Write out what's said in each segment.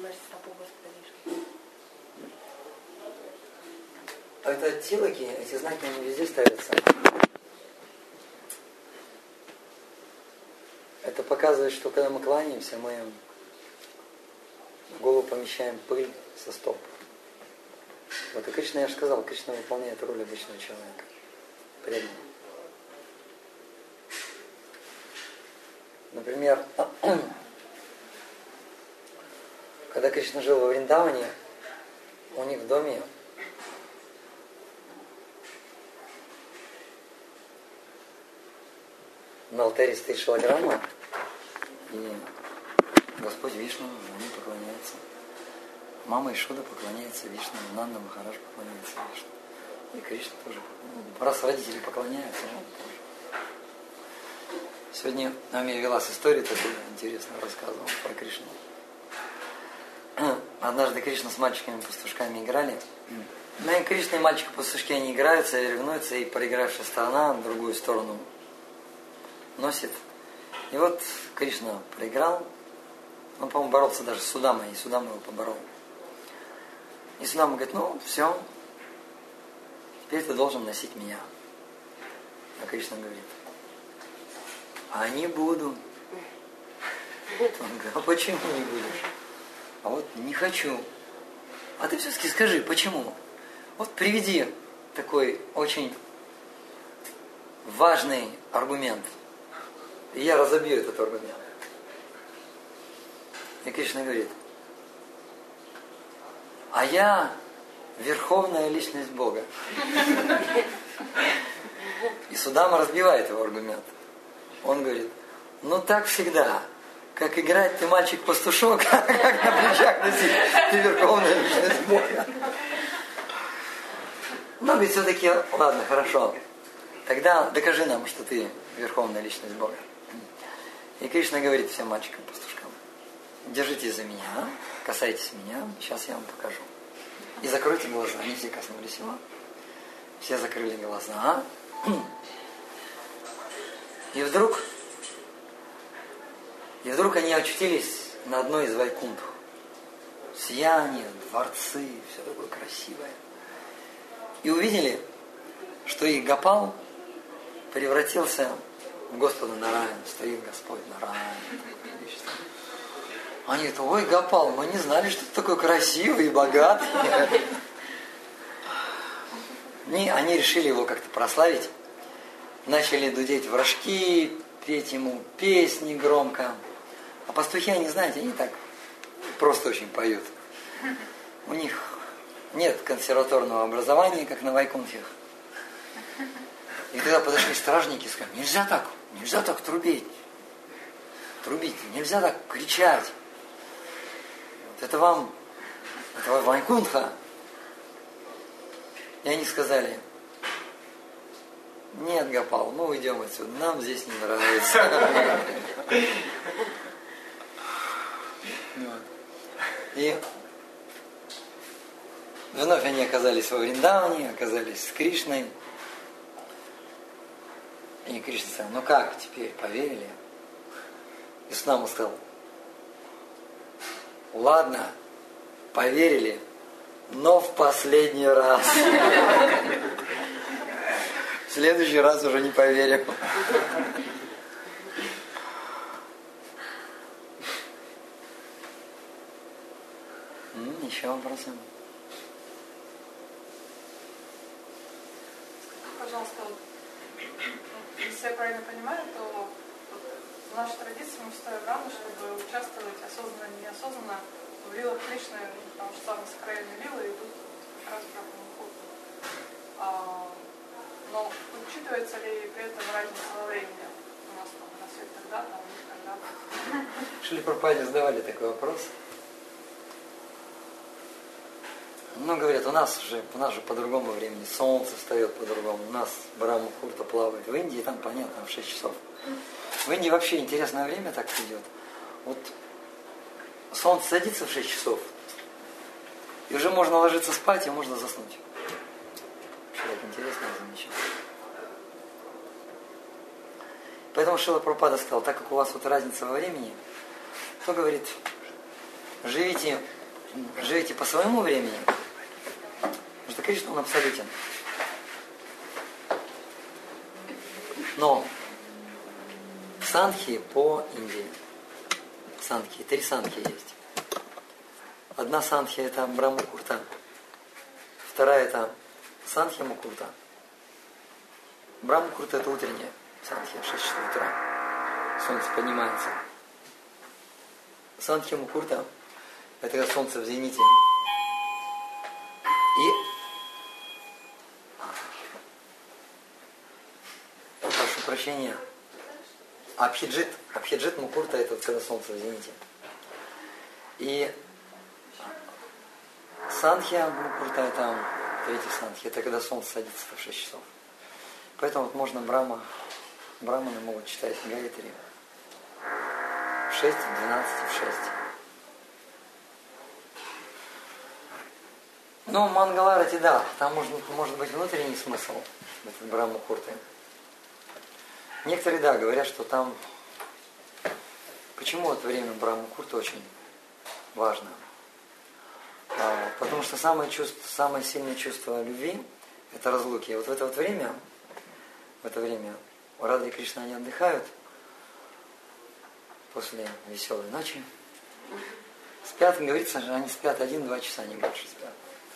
значит стопу Господа Вишну? Это тилоки, эти знаки, они везде ставятся. Это показывает, что когда мы кланяемся, мы в голову помещаем пыль со стоп. Вот и Кришна, я же сказал, Кришна выполняет роль обычного человека. Преданного. Например, когда Кришна жил во Вриндаване, у них в доме на алтаре стоит шалаграмма, и Господь Вишну на ней поклоняется. Мама Ишуда поклоняется Вишну, Нанда Махарадж поклоняется Вишну. И Кришна тоже. Раз родители поклоняются, он тоже. Сегодня у меня велась история такую интересную, рассказывал про Кришну. Однажды Кришна с мальчиками-пастушками играли. Ну и Кришна и мальчики-пастушки, они играются, ревнуются, и проигравшая сторона в другую сторону носит. И вот Кришна проиграл. Он, по-моему, боролся даже с Судамой, и Судама его поборол. И Судама говорит, ну, все, теперь ты должен носить меня. А Кришна говорит, а не буду. Он говорит, а почему не будешь? А вот не хочу. А ты все-таки скажи, почему? Вот приведи такой очень важный аргумент. И я разобью этот аргумент. И Кришна говорит, а я верховная личность Бога. И Судама разбивает его аргумент. Он говорит, ну так всегда. Как играть ты мальчик-пастушок, как на плечах носить, ты верховная личность Бога. Но ведь все-таки, ладно, хорошо. Тогда докажи нам, что ты верховная личность Бога. И Кришна говорит всем мальчикам-пастушкам, держитесь за меня, касайтесь меня, сейчас я вам покажу. И закройте глаза. Они все коснулись его. Все закрыли глаза. И вдруг они очутились на одной из вайкунтх. Сияние, дворцы, все такое красивое. И увидели, что их Гопал превратился в Господа Нараяна. Стоит Господь Нараяна. Они говорят, ой, Гопал, мы не знали, что ты такой красивый и богатый. Они решили его как-то прославить. Начали дудеть в рожки, петь ему песни громко. А пастухи, они, знаете, они так просто очень поют. У них нет консерваторного образования, как на Вайкунтхах. И когда подошли стражники, сказали, нельзя так трубить, нельзя так кричать. Вот это Вайкунтха. И они сказали, нет, Гопал, мы уйдем отсюда, нам здесь не нравится. И вновь они оказались во Вриндаване, оказались с Кришной. И Кришна сказал, ну как теперь, поверили? И Судама сказал, ладно, поверили, но в последний раз. В следующий раз уже не поверим. Еще вопросы? Пожалуйста, если я правильно понимаю, то в нашей традиции мы считаем рано, чтобы участвовать осознанно или неосознанно в лилах Кришны, потому что самые сокровенные лилы идут как раз в Брахман-мухурту. Но учитывается ли при этом разница во времени? У нас там рассвет тогда, там у них тогда. Шрила Прабхупаде задавали такой вопрос. Ну, говорят, у нас же по-другому времени, солнце встает по-другому, у нас Брахма-мухурта плавает. В Индии там, понятно, в 6 часов. В Индии вообще интересное время так идет. Вот солнце садится в 6 часов, и уже можно ложиться спать, и можно заснуть. Вообще так интересно замечательно. Поэтому Шрила Прабхупада сказал, так как у вас вот разница во времени, то, говорит, живите живете по своему времени, потому что Кришна, он абсолютен. Но сандхи по Индии. Сандхи, 3 сандхи есть. Одна сандхи это Брахма-мухурта, вторая это Сандхья-мухурта. Брахма-мухурта это утренняя сандхья, 6 часов утра. Солнце поднимается. Сандхья-мухурта это когда солнце в зените. И прошу прощения. Абхиджит мухурта это вот когда солнце в зените. И Сандхья мухурта это 3 сандхи, это когда солнце садится в 6 часов. Поэтому вот можно браманы могут читать Гаятри в 6, в 12, в 6. Но Мангаларати, да, там может быть внутренний смысл этой Брахма-мухурты. Некоторые, да, говорят, что там... Почему это время Брахма-мухурты очень важно? Потому что самое сильное чувство любви – это разлуки. И вот в это время Рада и Кришна, они отдыхают после веселой ночи. Спят, говорится, они спят 1-2 часа, не больше спят.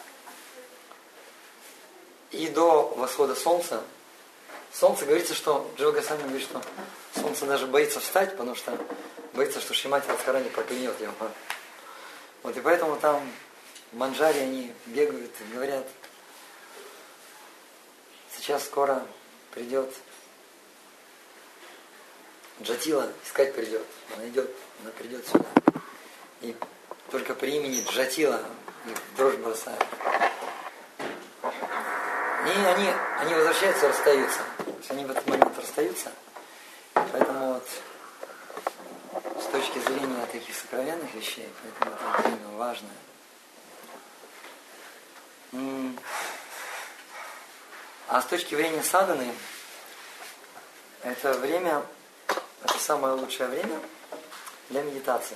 И до восхода солнца, говорится, что Джива Госвами говорит, что солнце даже боится встать, потому что боится, что Шримати Радхарани проклянет его. Вот и поэтому там в Манджаре они бегают и говорят, сейчас скоро придет Джатила, искать придет. Она придет сюда. И только при имени Джатила их дрожь бросает. И они возвращаются и расстаются. То есть они в этот момент расстаются. Поэтому вот с точки зрения таких сокровенных вещей, поэтому это время важное. А с точки зрения садханы, это время, это самое лучшее время для медитации.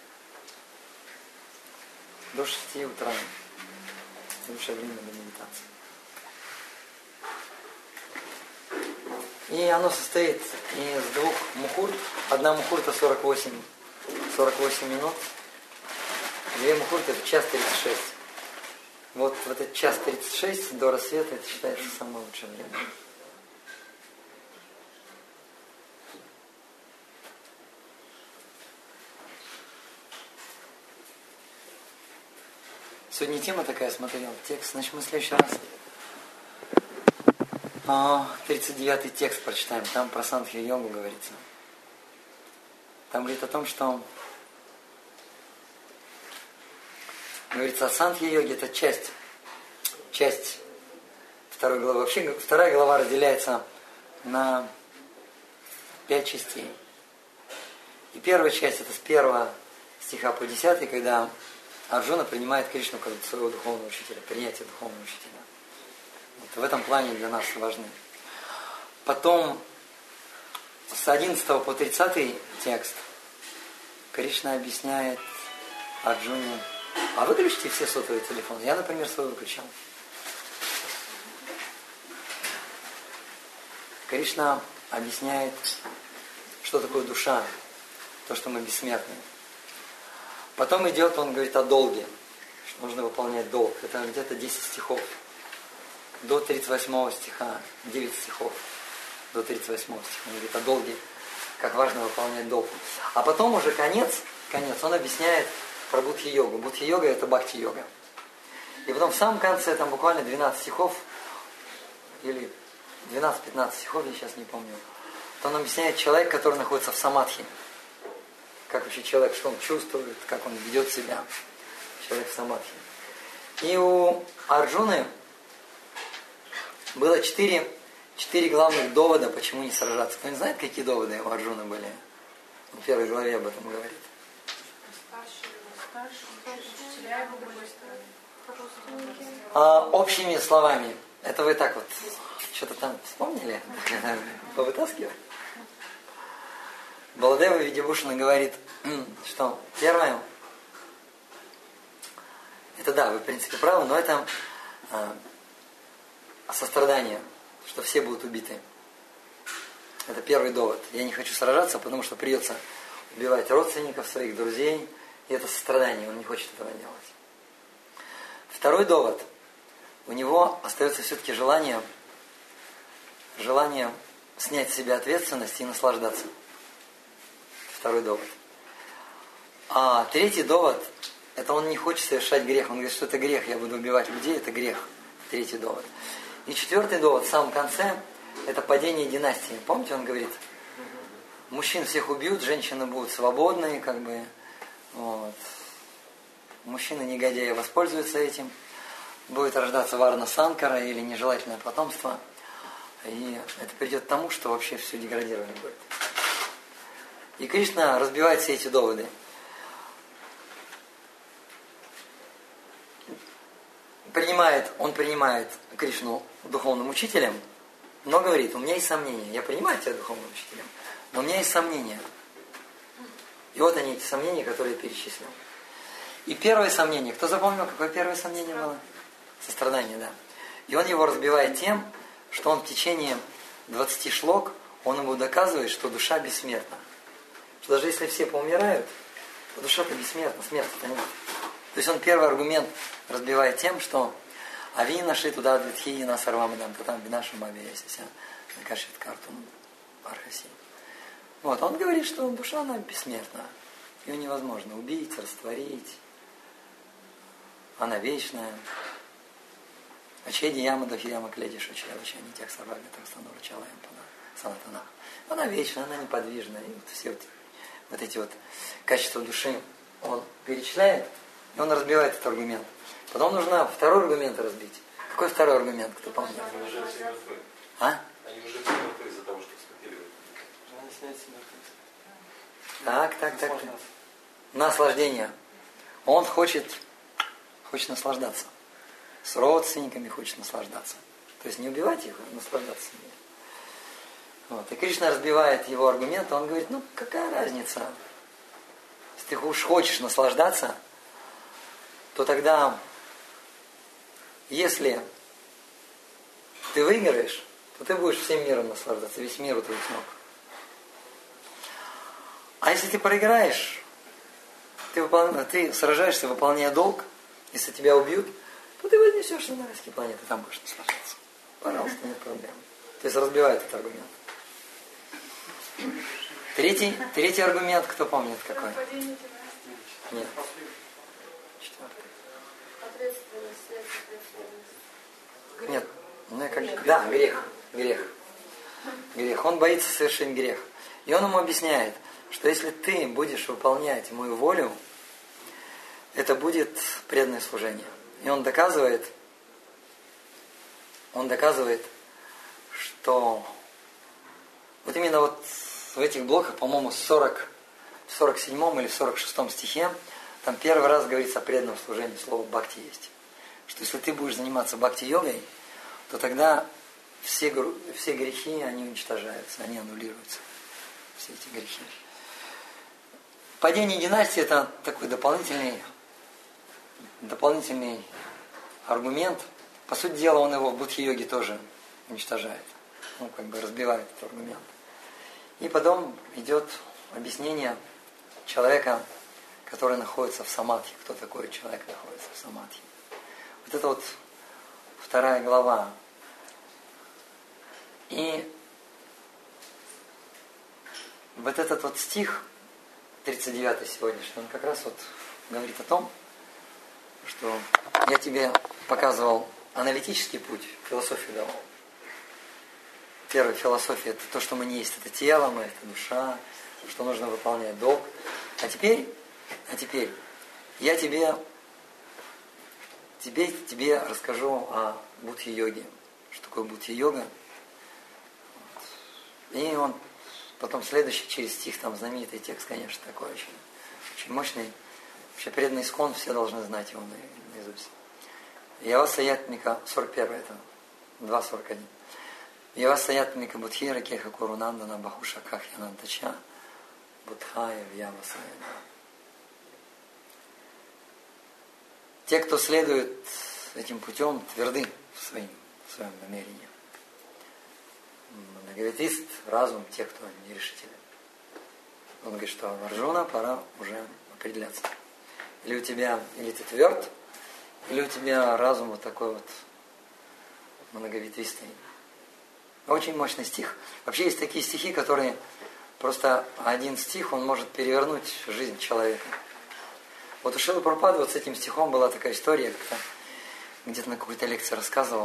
До 6 утра. Лучшее время для медитации. И оно состоит из 2 мухурт. Одна мухурта 48 минут. 2 мухурты это 1:36. Вот в этот 1:36 до рассвета это считается самое лучшее время. Сегодня тема такая, смотрел текст. Значит, мы в следующий раз 39-й текст прочитаем. Там про Сандхья-йогу говорится. Там говорит о том, что говорится о Сандхья-йоге, это часть 2 главы. Вообще 2 глава разделяется на 5 частей. И первая часть это с 1 стиха по 10, когда Арджуна принимает Кришну как своего духовного учителя, принятие духовного учителя. Вот в этом плане для нас важны. Потом с 11 по 30 текст Кришна объясняет Арджуне: а выключите все сотовые телефоны. Я, например, свой выключал. Кришна объясняет, что такое душа, то, что мы бессмертны. Потом идет, он говорит о долге, что нужно выполнять долг. Это где-то 10 стихов. До 38 стиха, 9 стихов. До 38 стиха. Он говорит о долге, как важно выполнять долг. А потом уже конец, он объясняет про Будхи-йогу. Будхи-йога это бхакти-йога. И потом в самом конце, там буквально 12 стихов, или 12-15 стихов, я сейчас не помню, то он объясняет человек, который находится в самадхи. Как вообще человек, что он чувствует, как он ведет себя. Человек в самадхи. И у Арджуны было 4 главных довода, почему не сражаться. Кто не знает, какие доводы у Арджуны были? Он в 1 главе об этом говорит. Общими словами. Это вы так вот что-то там вспомнили? Повытаскивали? Баладева Видябушина говорит, что первое, Это да, вы в принципе правы, но это сострадание, что все будут убиты. Это первый довод. Я не хочу сражаться, потому что придется убивать родственников, своих друзей. И это сострадание, он не хочет этого делать. Второй довод. У него остается все-таки желание снять с себя ответственность и наслаждаться. Второй довод. А третий довод, это он не хочет совершать грех. Он говорит, что это грех, я буду убивать людей, это грех. Третий довод. И четвертый довод в самом конце, это падение династии. Помните, он говорит, мужчин всех убьют, женщины будут свободны, как бы, вот. Мужчины-негодяи воспользуются этим. Будет рождаться Варна Санкара или нежелательное потомство. И это придет к тому, что вообще все деградировано будет. И Кришна разбивает все эти доводы. Он принимает Кришну духовным учителем, но говорит, у меня есть сомнения. Я принимаю тебя духовным учителем, но у меня есть сомнения. И вот они, эти сомнения, которые я перечислил. И первое сомнение, кто запомнил, какое первое сомнение было? Сострадание, да. И он его разбивает тем, что он в течение 20 шлок, он ему доказывает, что душа бессмертна. Что даже если все поумирают, то душа-то бессмертна, смерти-то нет. То есть он первый аргумент разбивает тем, что Ави нашли туда Двитхиина Сарвамадам, то там Бинаша Мабиясися, Накашит Картун Архаси. Вот, он говорит, что душа, она бессмертна. Ее невозможно убить, растворить. Она вечная. Ачеди яма дохияма кледиш учалача, не тех сарвами, так стану рачалаем санатанах. Она вечная, она неподвижная. И вот все вот эти вот качества души он перечисляет, и он разбивает этот аргумент. Потом нужно второй аргумент разбить. Какой второй аргумент, кто помнит? Они уже все мертвы. А? Они уже все мертвы из-за того, что спекулируют. Они снять себя. Так. Наслаждение. Он хочет наслаждаться. С родственниками хочет наслаждаться. То есть не убивать их, а наслаждаться. Вот. И Кришна разбивает его аргумент, он говорит, ну какая разница? Если ты уж хочешь наслаждаться, то тогда, если ты выиграешь, то ты будешь всем миром наслаждаться, весь мир у твоих ног. А если ты проиграешь, ты сражаешься, выполняя долг, если тебя убьют, то ты вознесешься на райские планеты, там будешь наслаждаться. Пожалуйста, нет проблем. То есть разбивает этот аргумент. Третий аргумент, кто помнит какой? Нет. Четвертый. Нет. Да, грех. Он боится совершить грех. И он ему объясняет, что если ты будешь выполнять мою волю, это будет преданное служение. И он доказывает, что вот именно вот в этих блоках, по-моему, в 47 или в 46 стихе, там первый раз говорится о преданном служении, слово бхакти есть. Что если ты будешь заниматься бхакти-йогой, то тогда все грехи, они уничтожаются, они аннулируются. Все эти грехи. Падение династии – это такой дополнительный аргумент. По сути дела, он его в будхи-йоге тоже уничтожает. Ну, как бы разбивает этот аргумент. И потом идет объяснение человека, который находится в самадхи. Кто такой человек находится в самадхи? Вот это вот 2 глава. И вот этот вот стих, 39 сегодняшний, он как раз вот говорит о том, что я тебе показывал аналитический путь, философию давал. Первая философия – это то, что мы не есть, это тело, мы это душа, что нужно выполнять долг. А теперь я тебе расскажу о будхи-йоге. Что такое будхи-йога? И он потом следующий через стих, там знаменитый текст, конечно, такой очень мощный. Вообще преданный искон, все должны знать его наизусть. Явасаятмика, 41 это, 2.41. Явасаятмика будхира кеха курунандана бахуша кахьянантача будхая вьявасаяна. те, кто следует этим путем, тверды в своем намерении. Бхагаватист, разум, те, кто нерешительны. Он говорит, что Арджуна, пора уже определяться. Или у тебя, или ты тверд, или у тебя разум вот такой вот многоветвистый. Очень мощный стих. Вообще есть такие стихи, которые просто один стих, он может перевернуть жизнь человека. Вот у Шрилы Прабхупады вот с этим стихом была такая история, как-то где-то на какой-то лекции рассказывал.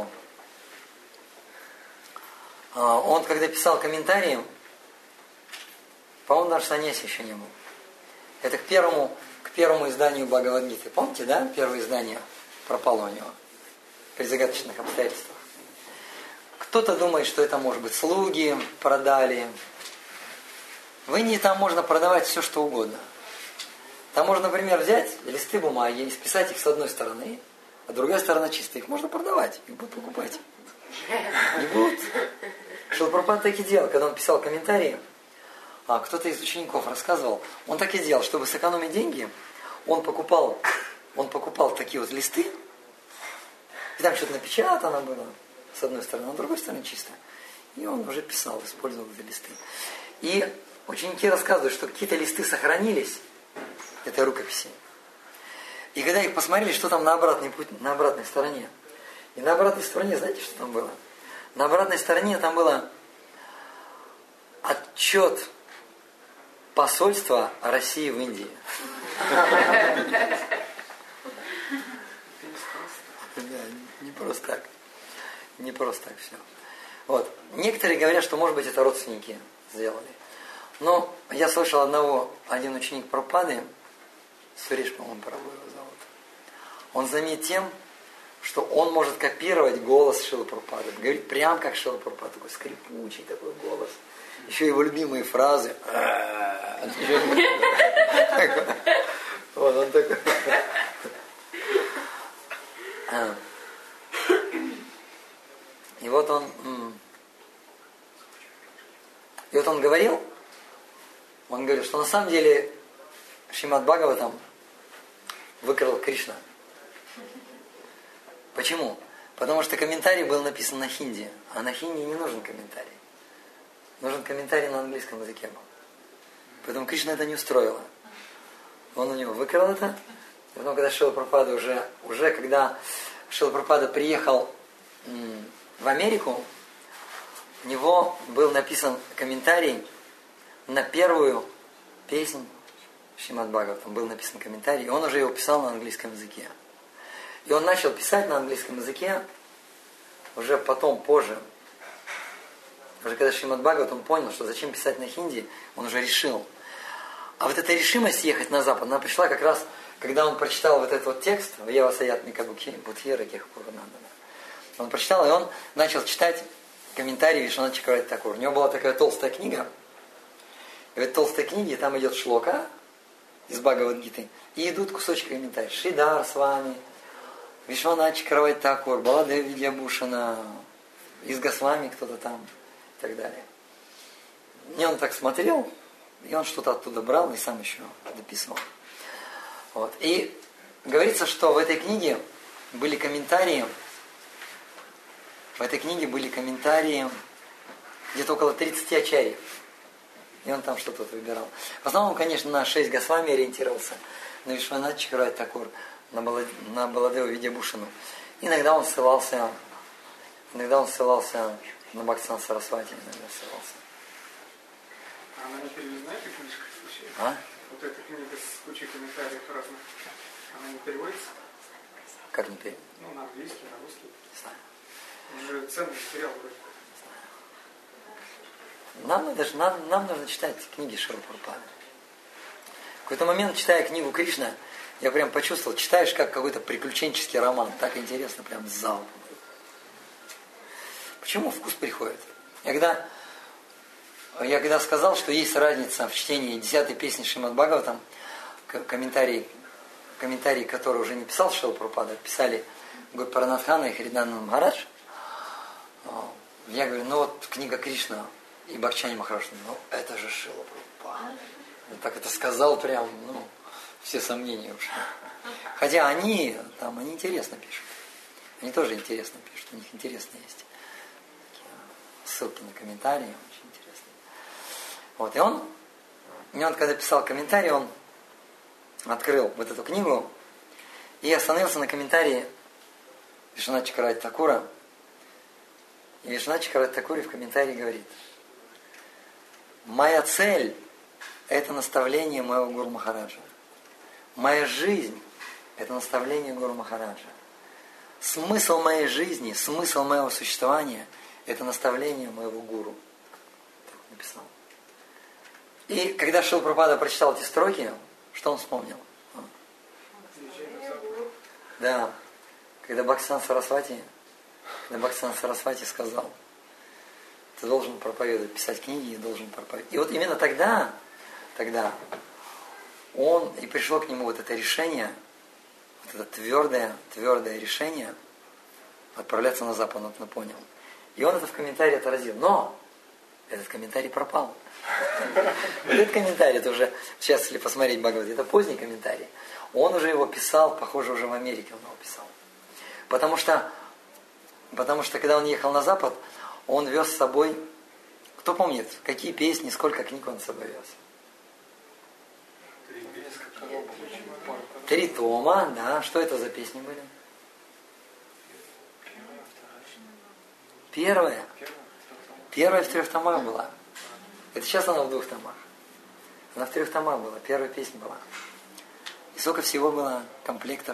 Он, когда писал комментарии, по-моему, даже саньяси еще не был. Это к первому изданию Бхагавад-гиты. Помните, да? Первое издание пропало у него при загадочных обстоятельствах. Кто-то думает, что это, может быть, слуги продали. В Индии там можно продавать все, что угодно. Там можно, например, взять листы бумаги и списать их с одной стороны, а другая сторона чистая. Их можно продавать, их будут покупать. Не будут. Шрила Прабхупада так и делал, когда он писал комментарии. Кто-то из учеников рассказывал, он так и делал, чтобы сэкономить деньги, он покупал такие вот листы, и там что-то напечатано было с одной стороны, а с другой стороны чисто. И он уже писал, использовал эти листы. И ученики рассказывают, что какие-то листы сохранились этой рукописи. И когда их посмотрели, что там на обратной стороне. И на обратной стороне, знаете, что там было? На обратной стороне там было отчет посольства России в Индии. Не просто так. Не просто так все. Вот. Некоторые говорят, что, может быть, это родственники сделали. Но я слышал один ученик Прабхупады, Суриш, по-моему, Прабху его зовут. Он знаменит тем, что он может копировать голос Шрилы Прабхупады. Говорит прям как Шрила Прабхупада, такой скрипучий такой голос. Еще его любимые фразы. Вот он такой. И вот он говорил, что на самом деле Шримад Бхагаватам выкрал Кришна. Почему? Потому что комментарий был написан на хинди, а на хинди не нужен комментарий. Нужен комментарий на английском языке был. Поэтому Кришна это не устроило. Он у него выкрал это. И потом, когда Шрила Прабхупада когда Шрила Прабхупада приехал в Америку, у него был написан комментарий на первую песнь Шримад Бхагаватам. Был написан комментарий, и он уже его писал на английском языке. И он начал писать на английском языке уже потом, позже. Уже когда Шримад Бхагаватам понял, что зачем писать на хинди, он уже решил. А вот эта решимость ехать на Запад, она пришла как раз, когда он прочитал вот этот вот текст в Ева Саятмика Будхира Кехпурнандана. Он прочитал, и он начал читать комментарии Вишванат Чакраварти Такур. У него была такая толстая книга. И в этой толстой книге там идет шлока из Бхагавад-гиты, и идут кусочки комментариев. Шридар с вами, Вишванат Чакраварти Такур, Баладев Видьябушана, из Госвами кто-то там и так далее. И он так смотрел, и он что-то оттуда брал и сам еще дописывал. Вот. И говорится, что в этой книге были комментарии, где-то около 30 ачарьев. И он там что-то выбирал. В основном, конечно, на 6 Госвами ориентировался, на Вишванат Чакраварти Такур, на Баладева Видьябушану. Иногда он ссылался на Бхактисиданта Сарасвати, иногда ссылался. А она не переведена, эта книжка, в случае? А? Вот эта книга с кучей комментариев разных, она не переводится? Как не переводится? Ну, на английский, на русский. Не знаю. Он же ценный материал вроде. Нам нужно читать книги Шрилы Прабхупады. В какой-то момент, читая книгу Кришна, я прям почувствовал, читаешь как какой-то приключенческий роман. Так интересно, прям залпом. Почему вкус приходит? Я когда сказал, что есть разница в чтении 10-й песни Шримад Бхагаватам, комментарии, которые уже не писал Шрила Прабхупада, писали Гопаранатхана и Хридананда Махарадж. Я говорю, вот книга Кришна и Бхакчани Махарадж, это же Шрила Прабхупада. Я так это сказал прям, все сомнения ушли. Хотя они интересно пишут. Они тоже интересно пишут, у них интересно есть. Такие ссылки на комментарии, очень интересные. Вот, и он когда писал комментарий, он открыл вот эту книгу и остановился на комментарии Вишванатха Чакраварти Такура. И Вишванатха Чакраварти Такур в комментарии говорит: моя цель – это наставление моего Гуру Махараджа. Моя жизнь – это наставление Гуру Махараджа. Смысл моей жизни, смысл моего существования – это наставление моего Гуру. Так он написал. И когда Шрила Прабхупада прочитал эти строки, что он вспомнил? Да. Когда Бхактисиданта Сарасвати сказал: ты должен проповедовать, писать книги и должен проповедовать. И вот именно тогда он и пришло к нему вот это решение, вот это твердое решение отправляться на Запад, он понял. И он это в комментарии отразил. Но этот комментарий пропал. Вот этот комментарий, это уже, сейчас если посмотреть Бхагавад, это поздний комментарий. Он уже его писал, похоже, уже в Америке он его писал. Потому что когда он ехал на Запад, он вез с собой, кто помнит, какие песни, сколько книг он с собой вез? 3 тома, да. Что это за песни были? Первая в 3 томах была. Это сейчас она в 2 томах. Она в 3 томах была, первая песня была. И сколько всего было комплектов?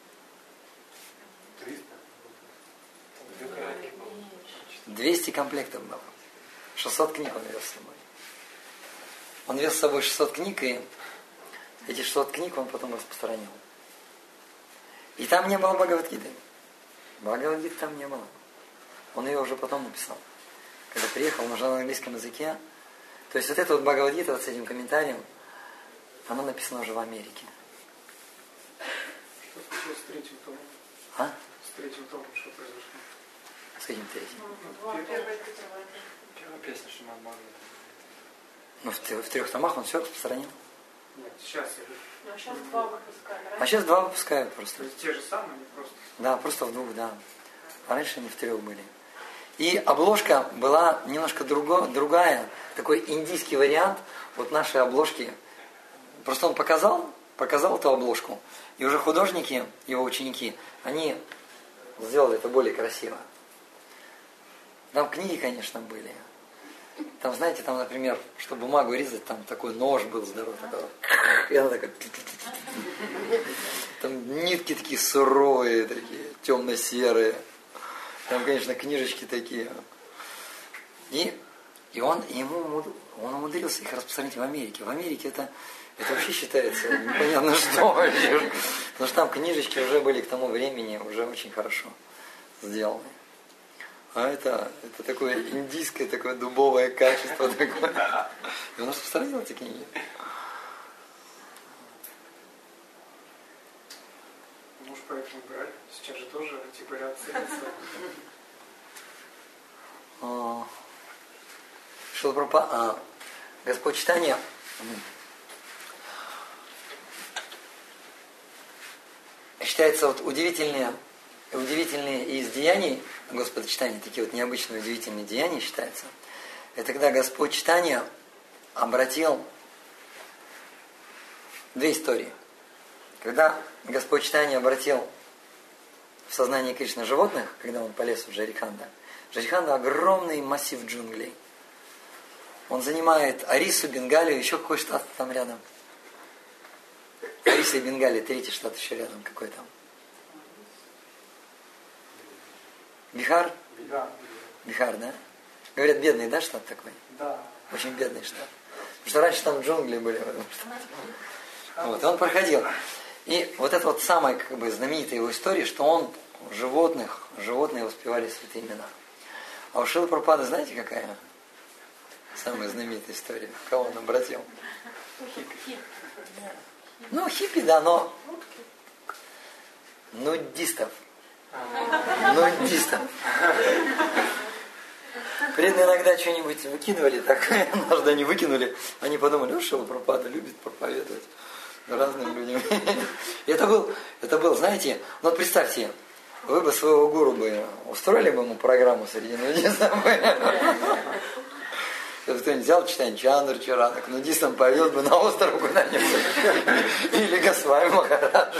200 комплектов было. 600 книг он вез с собой. Он вез с собой 600 книг, и эти 600 книг он потом распространил. И там не было Бхагавад-гиты. Бхагавад-гиты там не было. Он ее уже потом написал. Когда приехал, он уже на английском языке. То есть вот это вот Бхагавад-гита вот с этим комментарием, оно написано уже в Америке. Что случилось с 3-м томом? А? С 3-м томом что произошло? С каким 3-м? Первая песня Шримад Бхагавата. Ну, в 3 томах он все распространил. Нет, сейчас я говорю. Ну, сейчас 2 выпускают. А сейчас 2 выпускают просто. То есть те же самые, не просто. Да, просто в 2, да. А раньше они в 3 были. И обложка была немножко другая, такой индийский вариант вот нашей обложки. Просто он показал эту обложку, и уже художники, его ученики, они сделали это более красиво. Там книги, конечно, были. Там, знаете, там, например, чтобы бумагу резать, там такой нож был здоровый. И она такая... Там нитки такие суровые, такие темно-серые. Там, конечно, книжечки такие. И он умудрился их распространить в Америке. В Америке это вообще считается непонятно что. Потому что там книжечки уже были к тому времени уже очень хорошо сделаны. А это такое индийское, такое дубовое качество такое. И он распространил эти книги. Может, поэтому брали. Сейчас же тоже антиквариат ценится. Шрила Прабхупада, Господь читания. Считается вот удивительные из деяний Господа читания, такие вот необычные удивительные деяния считаются. Это когда Господь читания обратил 2 истории. Когда Господь читания обратил в сознание Кришны животных, когда он полез в Джариханда. Джариханда огромный массив джунглей. Он занимает Орису, Бенгалию, еще какой штат там рядом? Ориса и Бенгалия, 3-й штат еще рядом, какой там? Бихар? Бихар, да? Говорят, бедный, да, штат такой? Да. Очень бедный штат. Потому что раньше там джунгли были в этом штате. Вот, и он проходил. И вот это вот самая знаменитая его история, что он животные воспевали святые имена. А у Шрилы Прабхупады, знаете, какая самая знаменитая история? Кого он обратил? Ну, хиппи, да, но нудистов. Преданные иногда что-нибудь выкидывали, так однажды они выкинули, они подумали, Шрила Прабхупада любит проповедовать. разным людям. Это был, знаете, ну вот представьте, вы бы своего гуру бы устроили бы ему программу среди нудистов. Если кто-нибудь взял читание Чандр Чарана, к нудистам повез бы на остров куда-нибудь. Или Госвами Махарадж.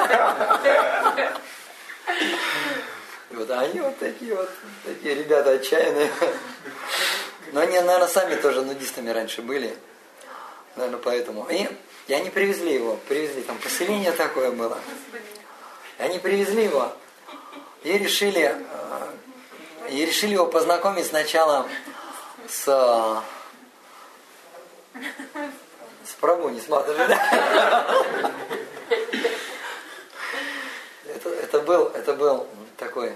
Вот они вот такие ребята отчаянные. Но они, наверное, сами тоже нудистами раньше были. Наверное, поэтому. И они привезли его. Там поселение такое было. И они привезли его. И решили его познакомить сначала с Прабху, не смотришь, да? Это был такой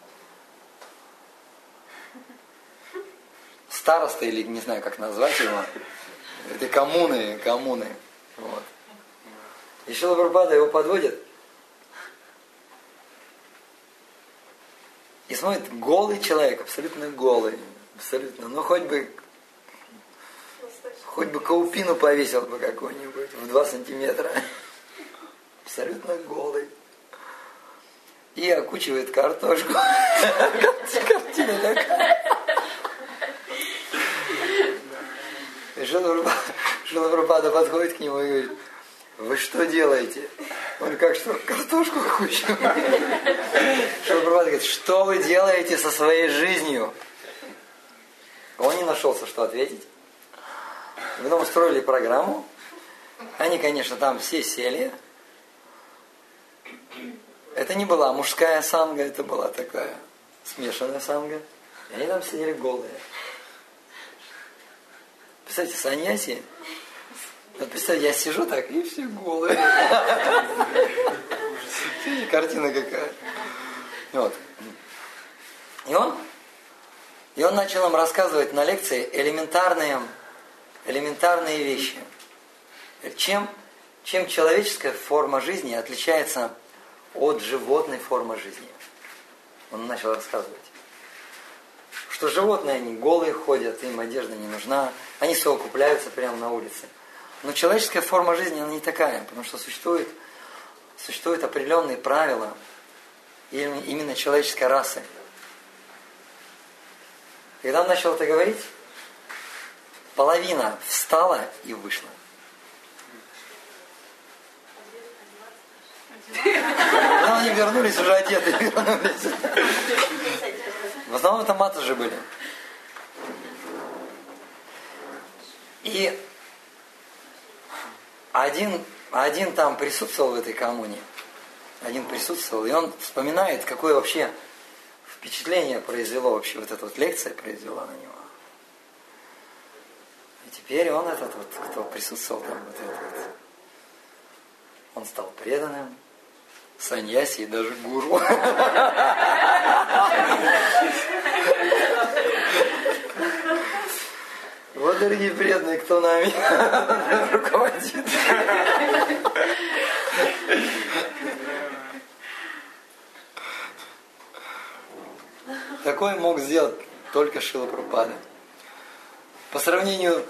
староста, или не знаю, как назвать его, этой коммуны. Вот. И Шрила Прабхупада его подводит и смотрит, голый человек, абсолютно голый, абсолютно, ну хоть бы каупину повесил бы какой-нибудь в 2 сантиметра, абсолютно голый. И окучивает картошку. Картина такая. И Шрила Прабхупада подходит к нему и говорит: вы что делаете? Он как что? Картошку окучивает. Шрила Прабхупада говорит: что вы делаете со своей жизнью? Он не нашелся, что ответить. Потом устроили программу. Они, конечно, там все сели. Это не была мужская санга, это была такая смешанная санга. И они там сидели голые. Представьте, саньяси. Вот представьте, я сижу так, и все голые. Картина какая. Вот. И он начал им рассказывать на лекции элементарные вещи. Чем человеческая форма жизни отличается от животной формы жизни. Он начал рассказывать, что животные, они голые ходят, им одежда не нужна, они совокупляются прямо на улице. Но человеческая форма жизни, она не такая, потому что существуют определенные правила именно человеческой расы. Когда он начал это говорить, половина встала и вышла. Но они вернулись уже одетые. В основном это матаджи были. И один там присутствовал в этой коммуне. И он вспоминает, какое вообще впечатление произвело вообще вот эта вот лекция произвела на него. И теперь он кто присутствовал там, он стал преданным, саньяси и даже гуру. Вот, дорогие преданные, кто нами руководит. Такое мог сделать только Шрила Прабхупада. По сравнению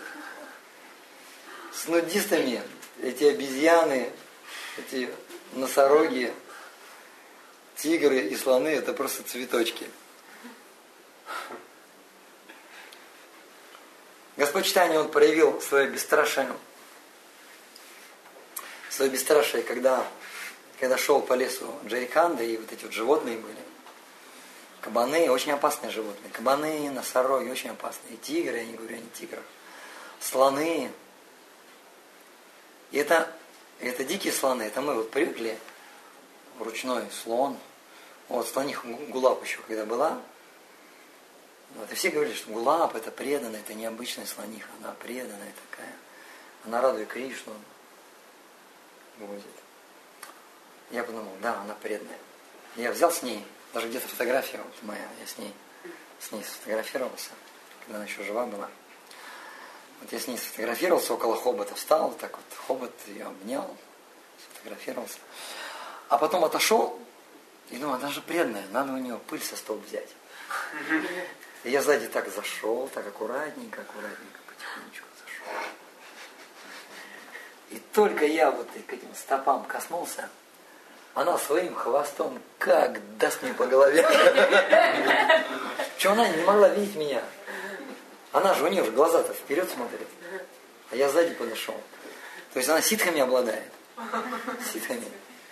с нудистами, эти обезьяны, эти носороги, тигры и слоны — это просто цветочки. Господь Чайтанья, он проявил свое бесстрашие, когда шел по лесу Джариканда, и вот эти вот животные были. Кабаны — очень опасные животные. Кабаны, носороги — очень опасные. И тигры, я не говорю о тиграх. Слоны. И это дикие слоны. Это мы вот привыкли. Ручной слон. Вот слониха Гулаб еще когда была. Вот, и все говорили, что Гулаб — это преданная, это необычная слониха. Она преданная такая. Она радует Кришну. Будет. Я подумал, да, она преданная. Я взял с ней, даже где-то фотография вот моя, я с ней сфотографировался, когда она еще жива была. Вот я с ней сфотографировался, около хобота встал, так вот хобот ее обнял, сфотографировался. А потом отошел и думал, она же преданная, надо у нее пыль со стола взять. И я сзади так зашел, так аккуратненько, потихонечку зашел. И только я вот к этим стопам коснулся, она своим хвостом как даст мне по голове. Причем она не могла видеть меня. Она же, у нее же глаза-то вперед смотрит. А я сзади подошел. То есть она ситхами обладает. Ситхами.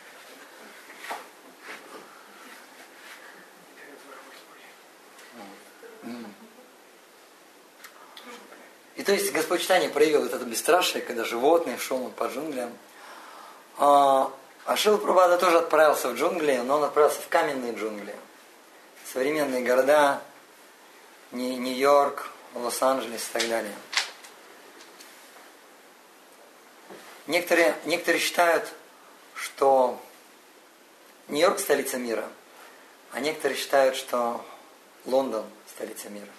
И то есть Господь Чайтанья проявил вот это бесстрашие, когда животные шел он по джунглям. А Шрила Прабхупада тоже отправился в джунгли, но он отправился в каменные джунгли. Современные города, Нью-Йорк, Лос-Анджелес и так далее. Некоторые считают, что Нью-Йорк столица мира, а некоторые считают, что Лондон столица мира.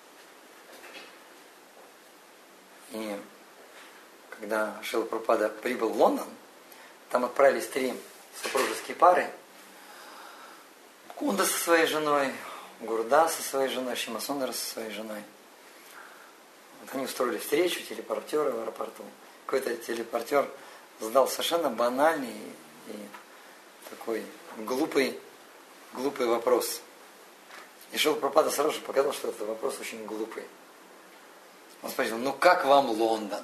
И когда Шрила Прабхупада прибыл в Лондон, там отправились 3 супружеские пары. Кунда со своей женой, Гурда со своей женой, Шимасундара со своей женой. Вот они устроили встречу, телепортеры в аэропорту. Какой-то телепортер задал совершенно банальный и такой глупый вопрос. И Шрила Прабхупада сразу же показал, что этот вопрос очень глупый. Он спросил, ну как вам Лондон?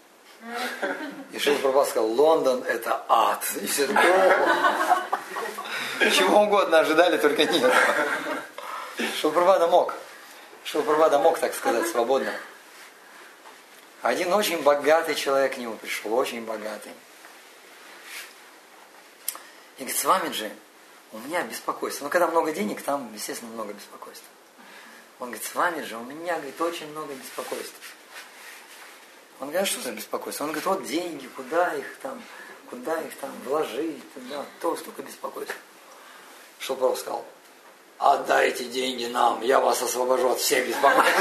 И Шрила Прабхупада сказал, Лондон это ад. И все такое, чего угодно ожидали, только нет. Шрила Прабхупада мог так сказать свободно. Один очень богатый человек к нему пришел, очень богатый. И говорит, Свамиджи, у меня беспокойство. Ну, когда много денег, там, естественно, много беспокойства. Он говорит, Свамиджи, у меня, говорит, очень много беспокойства. Он говорит, а что за беспокойство? Он говорит, вот деньги, куда их там вложить, то столько беспокойства. Шрила Прабхупада сказал, отдайте деньги нам, я вас освобожу от всех беспокойств.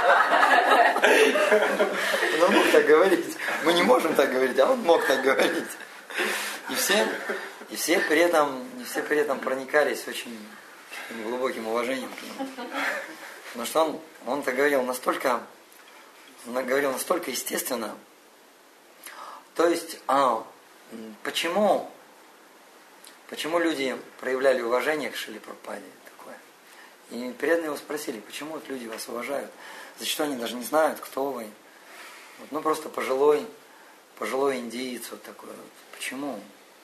Он мог так говорить. Мы не можем так говорить, а он мог так говорить. И все при этом проникались очень глубоким уважением к нему. Потому что он так говорил настолько естественно. То есть, почему люди проявляли уважение к Шриле Прабхупаде такое? И преданные его спросили, почему вот люди вас уважают? Зачастую они даже не знают, кто вы. Вот, ну просто пожилой индиец вот такой вот. Почему?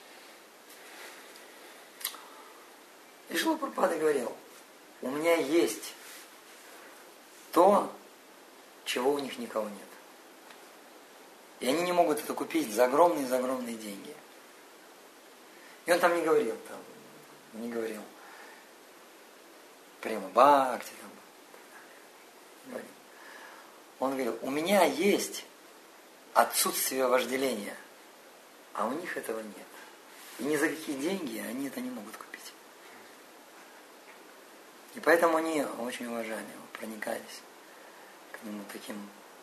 И Шрила Прабхупада говорил, у меня есть то, чего у них никого нет. И они не могут это купить за огромные деньги. И он там не говорил прямо бхакти. Он говорил, у меня есть отсутствие вожделения, а у них этого нет. И ни за какие деньги они это не могут купить. И поэтому они очень уважали его, проникались к нему таким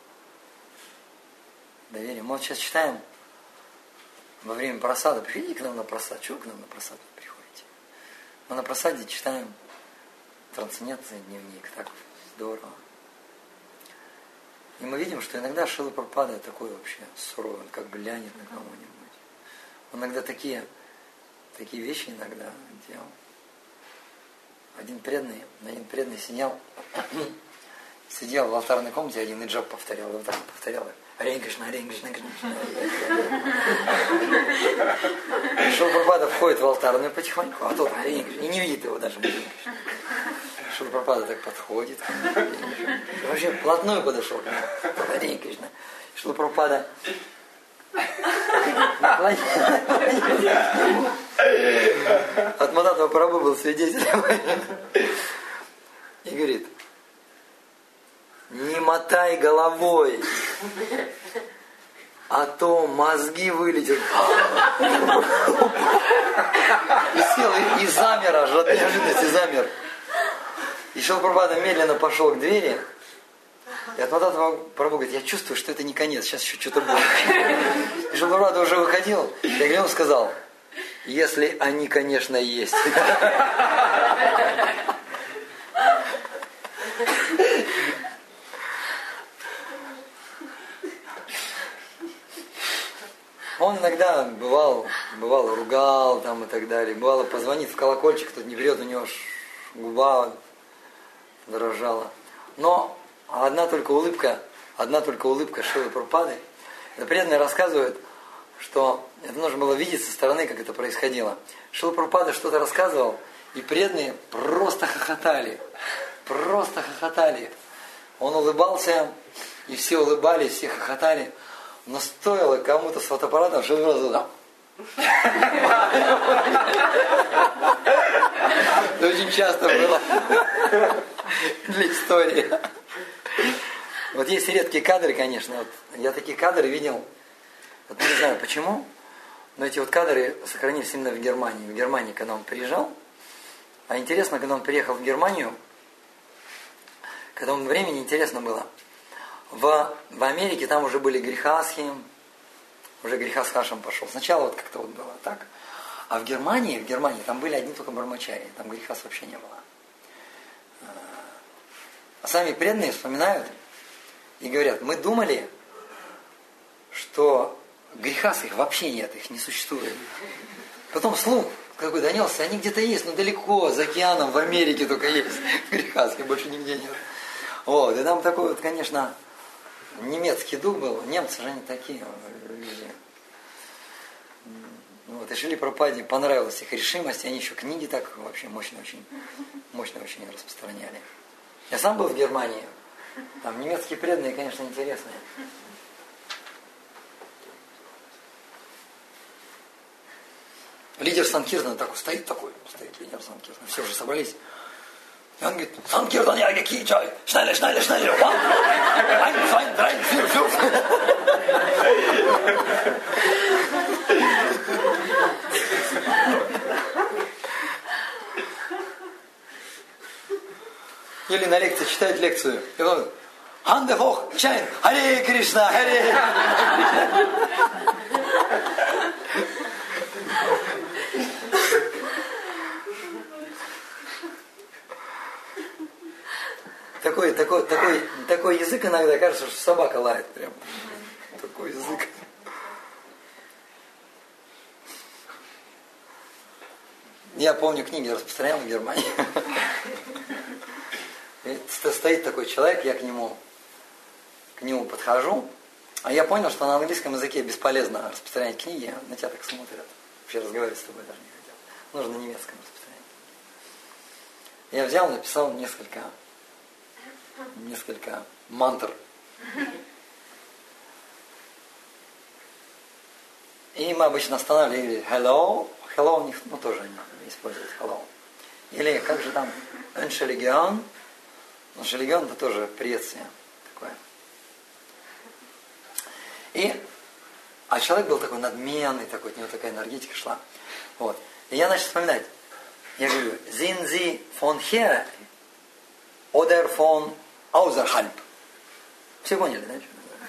доверием. Мы вот сейчас читаем во время просада, приходите к нам на просад. Чего к нам на просад вы приходите? Мы на просаде читаем трансцендентный дневник, так здорово. И мы видим, что иногда Шрила Прабхупада такой вообще суровый, он как бы глянет на кого-нибудь. Он иногда такие вещи иногда делал. Один преданный сидел в алтарной комнате, один иджап повторял, и вот так повторял. Харе Кришна, Харе Кришна, Кришна. Шрила Прабхупада входит в алтарную потихоньку, а тот Харе Кришна, и не видит его даже. Шрила Прабхупада так подходит. Вообще вплотную подошел к нему. Харе Кришна. Шрила Прабхупада от Мадхава Прабху был свидетелем. И говорит, не мотай головой, а то мозги вылетят. И сел, и замер аж, от неожиданности замер. И Шрила Прабхупада медленно пошел к двери. И от Мадхава Прабху говорит, я чувствую, что это не конец, сейчас еще что-то будет. И Шрила Прабхупада уже выходил, я ему сказал, если они, конечно, есть. Он иногда бывал ругал там и так далее. Бывало позвонит в колокольчик, тут не берет, у него губа дрожала. Но одна только улыбка Шрилы Прабхупады. Это преданные рассказывают, что это нужно было видеть со стороны, как это происходило. Шрила Прабхупада что-то рассказывал, и преданные просто хохотали. Он улыбался, и все улыбались, все хохотали. Но стоило кому-то с фотоаппаратом, что сразу там. Это очень часто было для истории. Вот есть редкие кадры, конечно. Вот я такие кадры видел. Вот не знаю почему, но эти вот кадры сохранились именно в Германии. В Германии, когда он приезжал. А интересно, когда он приехал в Германию, к этому времени интересно было. В Америке там уже были грехасхи, уже грехасхашем пошел. Сначала вот как-то вот было так. А в Германии там были одни только бармачари, там грехас вообще не было. А сами преданные вспоминают и говорят, мы думали, что грехас их вообще нет, их не существует. Потом слух какой донесся, они где-то есть, но далеко, за океаном, в Америке только есть грехаски, больше нигде нет. Вот, и там такой вот, конечно, немецкий дух был, немцы же они такие люди. Вот, и Шриле Прабхупаде понравилась их решимость, и они еще книги так вообще мощно очень распространяли. Я сам был в Германии, там немецкие преданные, конечно, интересные. Лидер Санкиртана стоит лидер Санкиртана, все уже собрались. И он говорит, Санкиртан, я какие чай, шнелле, ein, zwei, drei, vier, fünf. Или на лекции читает лекцию. И он Ханде Хох, Чайн, Харе Кришна, Харе. Такой язык иногда кажется, что собака лает прям. Такой язык. Я помню, книги распространял в Германии. Стоит такой человек, я к нему подхожу, а я понял, что на английском языке бесполезно распространять книги, на тебя так смотрят. Вообще разговаривать с тобой даже не хотел. Нужно на немецком распространять. Я взял, написал несколько мантр. И мы обычно останавливали hello у них, тоже они используют hello. Или как же там Эншелегион. Эншелегион это тоже приветствие такое. А человек был такой надменный, от него такая энергетика шла. Вот. И я начал вспоминать. Я говорю, sind Sie von hier oder von außerhalb? Все поняли, да?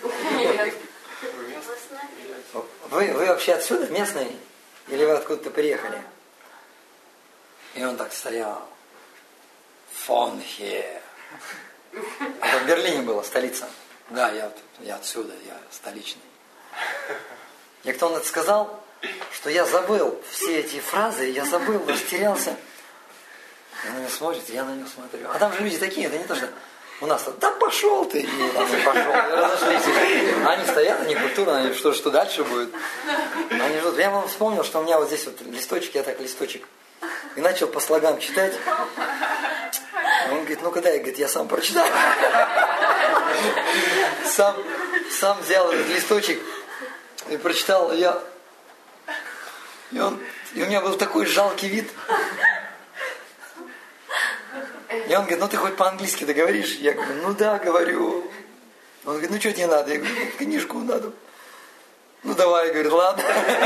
Вы вообще отсюда, местные? Или вы откуда-то приехали? И он так стоял. Von hier. Это в Берлине была столица. Да, я отсюда, я столичный. И кто он это сказал, что я забыл все эти фразы, я забыл, растерялся. Он на меня смотрит, я на него смотрю. А там же люди такие, это не то, что у нас, да пошел ты, и пошел, разошлись. Они стоят, они культурно, они что дальше будет. Они ждут. Я вам вспомнил, что у меня вот здесь вот листочек, я так листочек. И начал по слогам читать. Он говорит, ну-ка дай, я сам прочитаю. Сам взял этот листочек и прочитал. И у меня был такой жалкий вид. И он говорит, ну ты хоть по-английски договоришь? Я говорю, ну да, говорю. Он говорит, ну что тебе надо? Я говорю, книжку надо. Ну давай, говорит, ладно.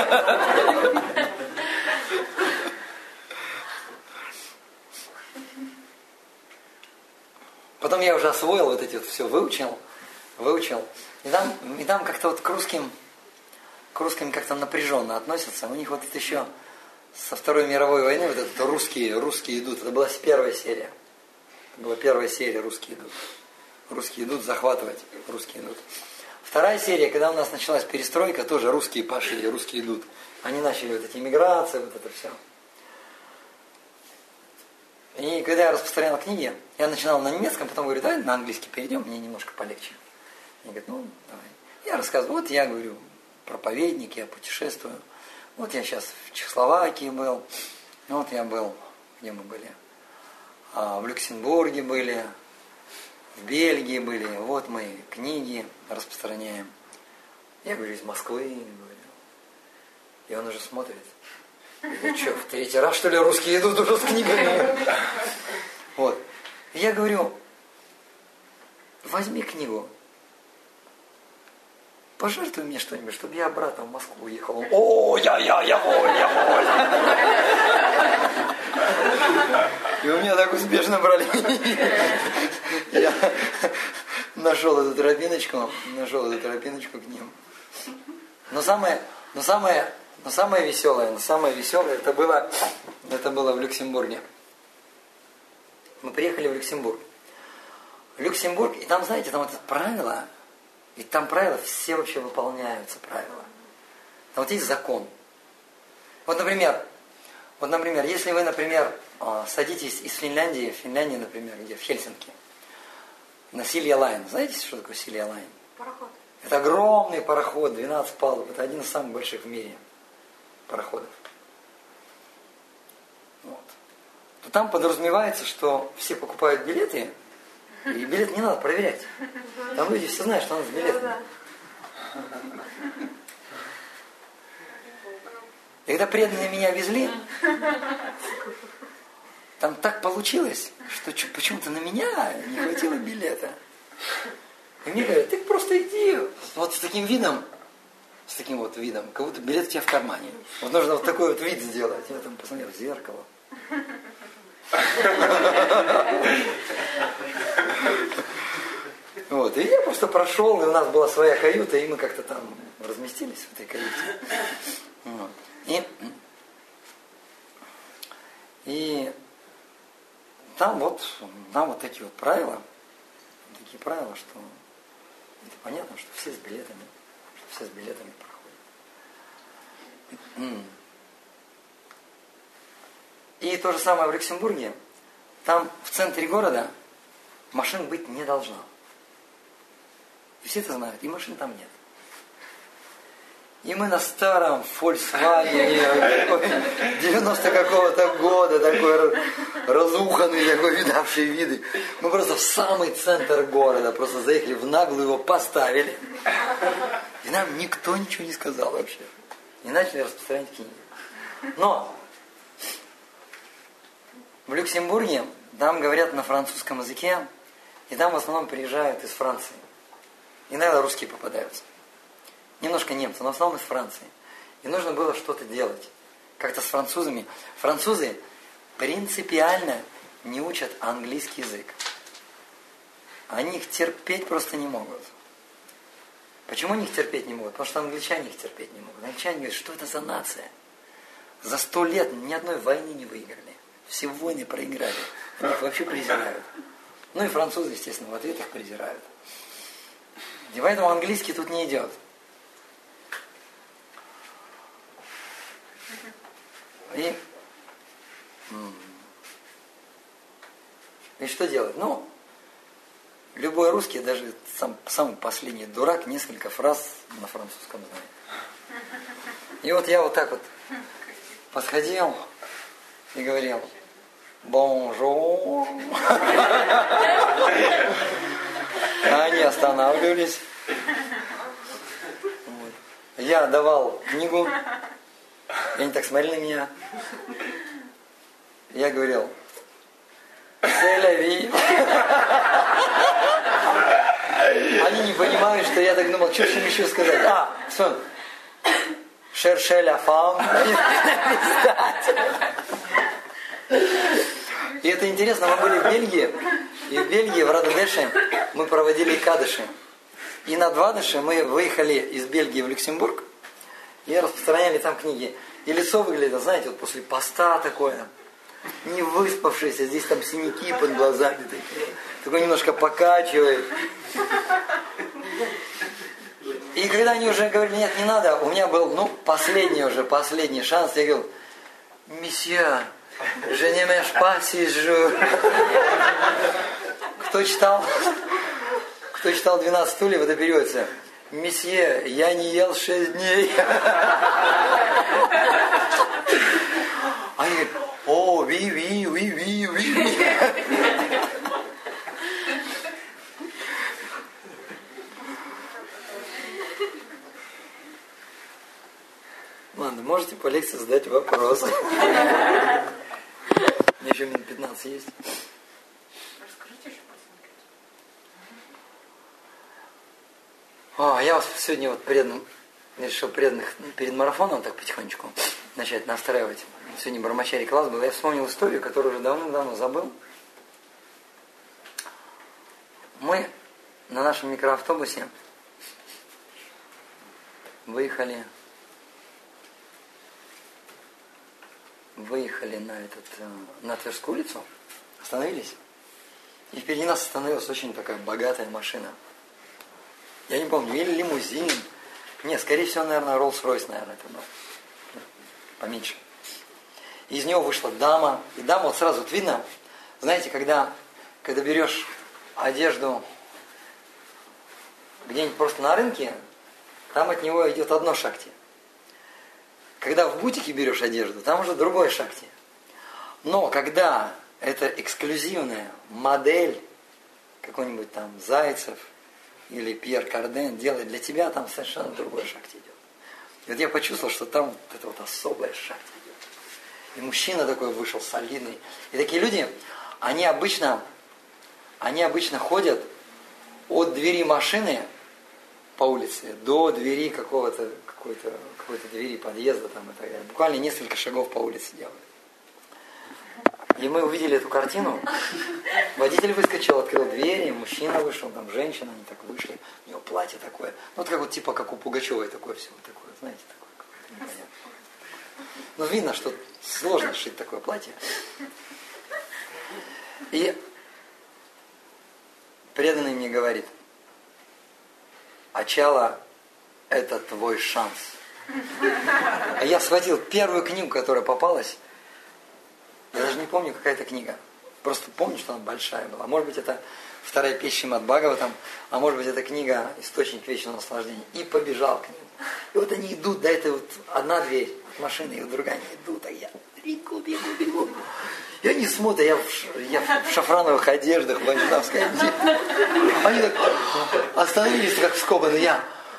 Потом я уже освоил вот эти вот все, выучил. И там как-то вот к русским как-то напряженно относятся. У них вот это еще со Второй мировой войны вот это русские идут. Это была первая серия. «Русские идут». Русские идут захватывать. Русские идут. Вторая серия, когда у нас началась перестройка, тоже русские пошли, русские идут. Они начали вот эти миграции, вот это все. И когда я распространял книги, я начинал на немецком, потом говорю, давай на английский перейдем, мне немножко полегче. Они говорят, ну, давай. Я рассказываю, вот я говорю, проповедник, я путешествую. Вот я сейчас в Чехословакии был, вот я был, где мы были? В Люксембурге были, в Бельгии были, вот мы книги распространяем. Я говорю, из Москвы, говорю. И он уже смотрит. Я что, в третий раз, что ли, русские идут уже с книгами? Вот. И я говорю, возьми книгу, пожертвуй мне что-нибудь, чтобы я обратно в Москву уехал. Он, о, я воль. И у меня так успешно брали. Я нашел эту тропиночку к ним. Но самое веселое, это было в Люксембурге. Мы приехали в Люксембург. И там, знаете, там это правило, и там правила все вообще выполняются, правила. Там вот есть закон. Вот, например, если вы, например, садитесь из Финляндии, например, где? В Хельсинки, на Силья Лайн. Знаете, что такое Силья Лайн? Пароход. Это огромный пароход, 12 палуб. Это один из самых больших в мире пароходов. Вот. То там подразумевается, что все покупают билеты, и билет не надо проверять. Там люди все знают, что надо с билетами. И когда преданные меня везли, там так получилось, что почему-то на меня не хватило билета. И мне говорят, ты просто иди вот с таким видом, как будто билет у тебя в кармане. Вот нужно вот такой вот вид сделать. Я там посмотрел в зеркало. Вот. И я просто прошел, и у нас была своя каюта, и мы как-то там разместились в этой каюте. Вот. И там вот такие вот правила. Такие правила, что это понятно, что все с билетами проходят. И то же самое в Люксембурге. Там в центре города машин быть не должно. И все это знают, и машин там нет. И мы на старом Volkswagen 90 какого-то года, такой разуханный, такой видавший виды. Мы просто в самый центр города, просто заехали в наглую, его поставили. И нам никто ничего не сказал вообще. И начали распространять книги. Но в Люксембурге там говорят на французском языке, и там в основном приезжают из Франции. Иногда русские попадаются. Немножко немцы, но в основном из Франции. И нужно было что-то делать. Как-то с французами. Французы принципиально не учат английский язык. Они их терпеть просто не могут. Почему они их терпеть не могут? Потому что англичане их терпеть не могут. Англичане говорят, что это за нация? За 100 лет ни одной войны не выиграли. Все войны проиграли. Они их вообще презирают. Ну и французы, естественно, в ответ их презирают. И поэтому английский тут не идет. И что делать? Ну, любой русский, даже самый последний дурак, несколько фраз на французском знает. И вот я вот так вот подходил и говорил «Бонжур». Они останавливались. Вот. Я давал книгу, и они так смотрели на меня. Я говорил «C'est la vie». Они не понимают, что я так думал, что же им еще сказать. Все. «Cherchez la femme». И это интересно, мы были в Бельгии, и в Бельгии, в Радодеше, мы проводили кадыши. И на Двадыше мы выехали из Бельгии в Люксембург и распространяли там книги. И лицо выглядит, знаете, вот после поста такое, не выспавшееся, здесь там синяки под глазами такие, такой немножко покачивает. И когда они уже говорили, нет, не надо, у меня был, последний шанс. Я говорил, месье, je ne mange pas si je... Кто читал 12 стульев, это переводится. Месье, я не ел 6 дней. Они говорят, о, ви. Ладно, можете по лекции задать вопрос. У меня еще минут 15 есть. Расскажите еще про санкет. Я вас сегодня вот решил перед марафоном так потихонечку начать настраивать. Сегодня Брамачари класс был. Я вспомнил историю, которую уже давно забыл. Мы на нашем микроавтобусе выехали на Тверскую улицу, остановились, и впереди нас остановилась очень такая богатая машина. Я не помню, или лимузин. Нет, скорее всего, наверное, Rolls-Royce, наверное, это был. Поменьше. И из него вышла дама. И дама вот сразу вот видно, знаете, когда берешь одежду где-нибудь просто на рынке, там от него идет одно шакти. Когда в бутике берешь одежду, там уже другой шакти. Но когда это эксклюзивная модель, какой-нибудь там Зайцев или Пьер Карден делает для тебя, там совершенно другой шакти идет. И вот я почувствовал, что там вот это вот особая шакти идет. И мужчина такой вышел солидный. И такие люди, они обычно ходят от двери машины по улице до двери какой-то двери подъезда там, и так далее. Буквально несколько шагов по улице делают. И мы увидели эту картину. Водитель выскочил, открыл двери, мужчина вышел, там женщина, они так вышли. У него платье такое. Ну, вот как вот типа как у Пугачевой такое все, такое, знаете, такое какое-то непонятное. Ну, видно, что сложно сшить такое платье. И преданный мне говорит: Ачала, это твой шанс. А я схватил первую книгу, которая попалась. Я даже не помню, какая это книга. Просто помню, что она большая была. Может быть, это вторая песня Шримад Бхагаватам, а может быть, это книга «Источник вечного наслаждения». И побежал к ним. И вот они идут, да, это вот одна дверь от машины, и другая, они идут, а я бегу. И они смотрят, я в шафрановых одеждах, в вайшнавской одежде. Они так остановились, как вскобаны, я...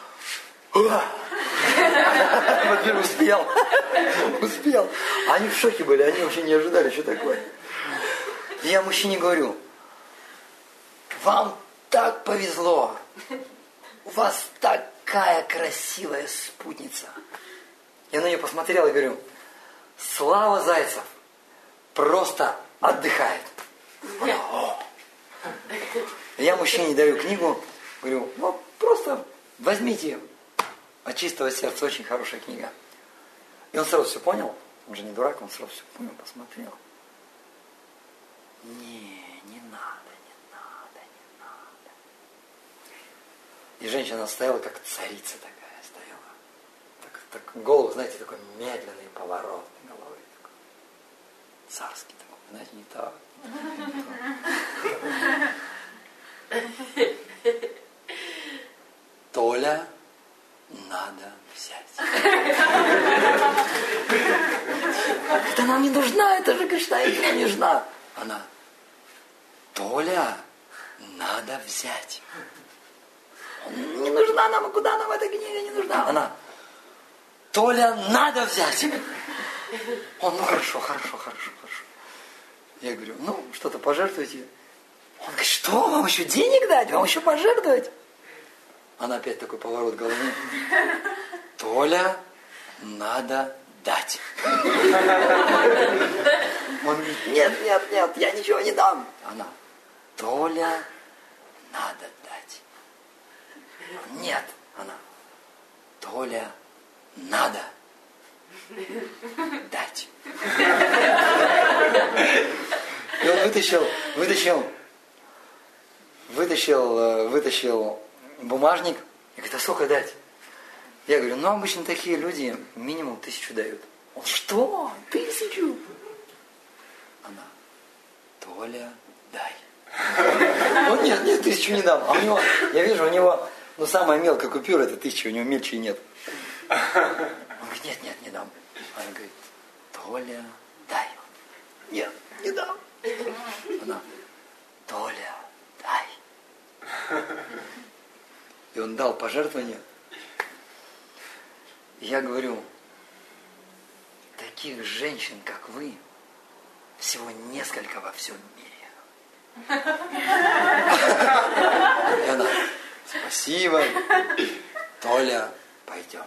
Успел. Они в шоке были, они вообще не ожидали, что такое. И я мужчине говорю: вам так повезло, у вас такая красивая спутница. Я на нее посмотрел и говорю: Слава Зайцев просто отдыхает. Я мужчине даю книгу, говорю: ну просто возьмите. От чистого сердца, очень хорошая книга. И он сразу все понял. Он же не дурак, он сразу все понял, посмотрел. Не надо. И женщина стояла, как царица такая стояла. Так голову, знаете, такой медленный поворот головы. Такой. Царский такой, знаете, не так. Толя, надо взять. Это нам не нужна, это же Кришна, это нам не нужна. Она: Толя, надо взять. Не нужна нам, куда нам эта книга не нужна? Она: Толя, надо взять. Он: ну хорошо. Я говорю: ну, что-то пожертвуйте. Он говорит: что, вам еще денег дать? Вам еще пожертвовать? Она опять такой поворот головы. Толя, надо дать. Он говорит: нет, я ничего не дам. Она: Толя, надо дать. Нет. Она: Толя, надо дать. И он вытащил бумажник и говорит: а сколько дать? Я говорю, ну обычно такие люди минимум 1000 дают. Он, что? 1000? Она, Толя, дай. Ну нет, 1000 не дам. А у него, я вижу, у него, ну самая мелкая купюра это 1000, у него мельче нет. Он говорит, нет, не дам. Она говорит, Толя, дай. Нет, не дам. Она, Толя, дай. И он дал пожертвование. И я говорю, таких женщин, как вы, всего несколько во всем мире. И она, спасибо, Толя, пойдем.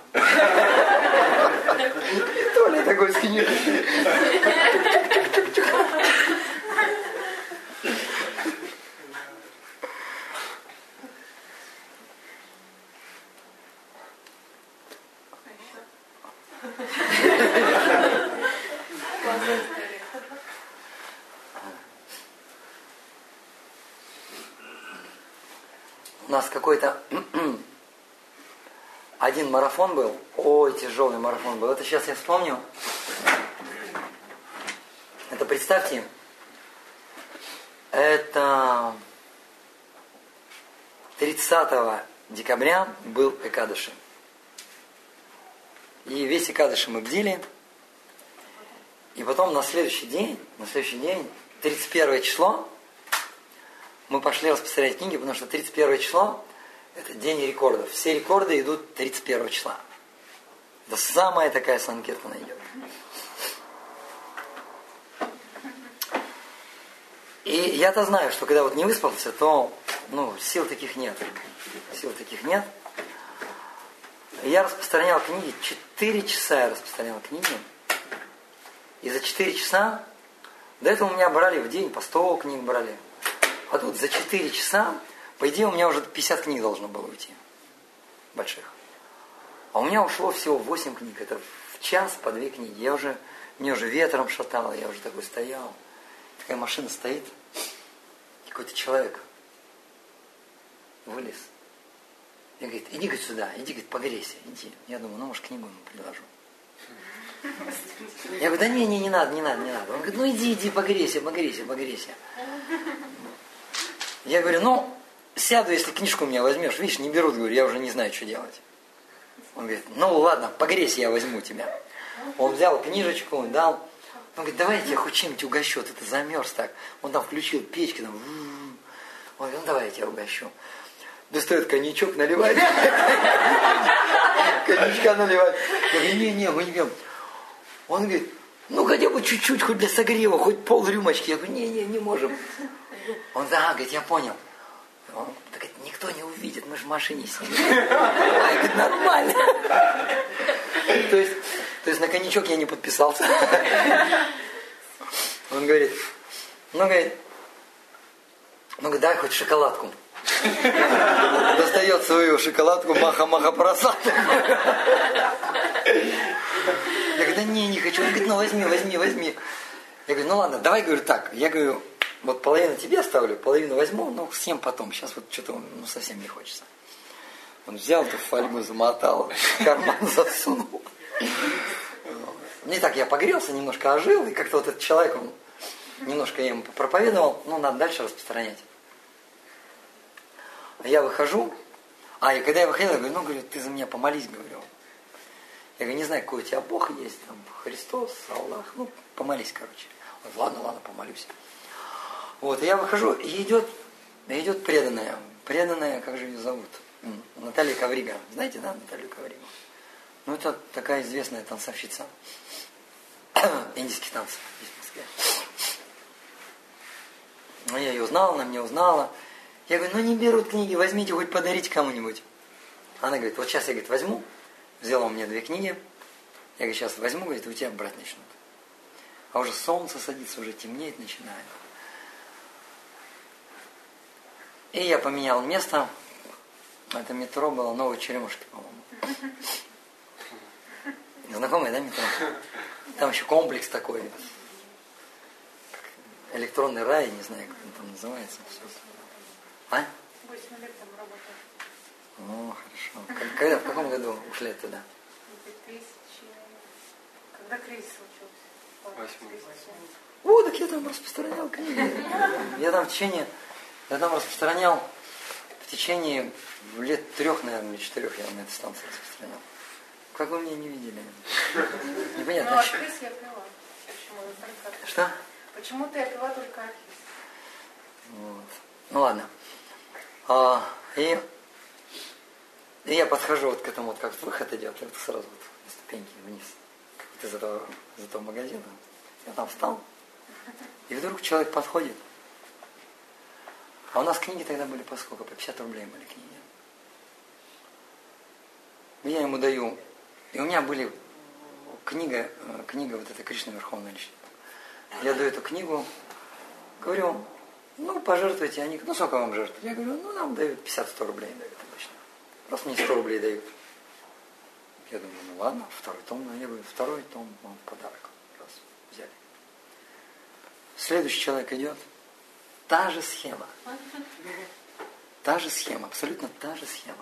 И Толя такой скинет. У нас какой-то один марафон был. Ой, тяжелый марафон был. Это сейчас я вспомню. Это представьте, это 30 декабря был Экадыши. И весь Экадыши мы бдили. И потом на следующий день, 31 число, мы пошли распространять книги, потому что 31 число это день рекордов. Все рекорды идут 31 числа. Это самая такая санкиртана идет. И я-то знаю, что когда вот не выспался, то сил таких нет. И я распространял книги, 4 часа я распространял книги. И за 4 часа, до этого у меня брали в день по 100 книг брали. А тут за 4 часа, по идее, у меня уже 50 книг должно было уйти. Больших. А у меня ушло всего 8 книг. Это в час по 2 книги. Мне уже ветром шатало, я уже такой стоял. Такая машина стоит. И какой-то человек вылез. И говорит, иди, говорит, сюда, иди, говорит, погрейся, иди. Я думаю, может, книгу ему предложу. Я говорю, да не надо. Он говорит, иди, погрейся. Я говорю, сяду, если книжку у меня возьмешь. Видишь, не берут, говорю, я уже не знаю, что делать. Он говорит, ладно, погрейся, я возьму тебя. Он взял книжечку, дал. Он говорит, давай я тебя хоть чем-нибудь угощу, ты замерз так. Он там включил печки, там. Он говорит, давай я тебя угощу. Достает коньячок, наливает. Коньячка наливает. Я говорю, не, мы не пьем. Он говорит, хотя бы чуть-чуть, хоть для согрева, хоть пол-рюмочки. Я говорю, не можем. Он говорит, я понял. Он говорит, никто не увидит, мы же в машине сидим. Я говорю, нормально. То есть на коньячок я не подписался. Он говорит, дай хоть шоколадку. Достает свою шоколадку, маха-маха просад. Я говорю, да не хочу. Он говорит, возьми. Я говорю, ладно, давай, говорю, так. Я говорю, вот половину тебе оставлю, половину возьму, съем потом. Сейчас вот что-то совсем не хочется. Он взял эту фольгу, замотал, в карман засунул. Не так я погрелся, немножко ожил, и как-то вот этот человек, он немножко я ему проповедовал, надо дальше распространять. А я выхожу, и когда я выходил, я говорю, говорю, ты за меня помолись, говорю. Я говорю, не знаю, какой у тебя Бог есть, там, Христос, Аллах, помолись, короче. Он говорит, ладно, помолюсь. Вот, и я выхожу, и идет преданная, как же ее зовут? Наталья Коврига. Знаете, да, Наталью Ковригу? Это такая известная танцовщица индийских танцев здесь в Москве. Я ее узнал, она меня узнала. Я говорю, не берут книги, возьмите, хоть подарите кому-нибудь. Она говорит, вот сейчас я, говорит, возьму. Взяла у меня 2 книги. Я говорю, сейчас возьму, говорит, у тебя брать начнут. А уже солнце садится, уже темнеть начинает. И я поменял место. Это метро было Новой Черемушки, по-моему. Знакомое, да, метро? Там еще комплекс такой. Электронный рай, не знаю, как он там называется. 8 лет там работает. Ну, хорошо. Когда, в каком году ушли оттуда? 2000... Когда кризис случился? 8. О, так я там распространял книги. Я там распространял в течение лет 3, наверное, или 4 я на этой станции распространял. Как вы меня не видели? Непонятно. Ну, архиз я пила. Почему? Только архиз. Что? Почему-то я пила только архиз. Вот. Ну ладно. И я подхожу вот к этому, вот как выход идет, и вот сразу вот на ступеньки вниз. Вот из этого магазина. Я там встал, и вдруг человек подходит. А у нас книги тогда были по сколько? По 50 рублей были книги. Я ему даю. И у меня были книга вот эта Кришна Верховная Личность. Я даю эту книгу, говорю, ну, пожертвуйте. Они, ну, сколько вам жертвуют? Я говорю, ну, нам дают 50-100 рублей дают обычно. Просто мне 100 рублей дают. Я думаю, ну, ладно, 2-й том. Я говорю, 2-й том вам в подарок. Раз, взяли. Следующий человек идет. Та же схема. Та же схема, абсолютно та же схема.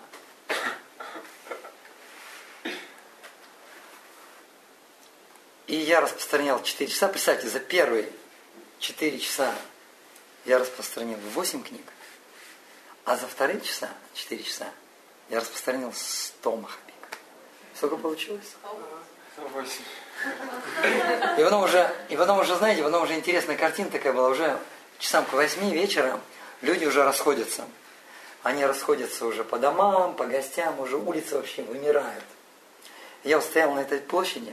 И я распространял 4 часа. Представьте, за первые 4 часа я распространил 8 книг. А за вторые 4 часа, я распространил 100 махапик. Сколько получилось? 8. И потом уже, знаете, потом уже интересная картина такая была. Уже часам к 8 вечера люди уже расходятся. Они расходятся уже по домам, по гостям, уже улицы вообще вымирают. Я вот стоял на этой площади,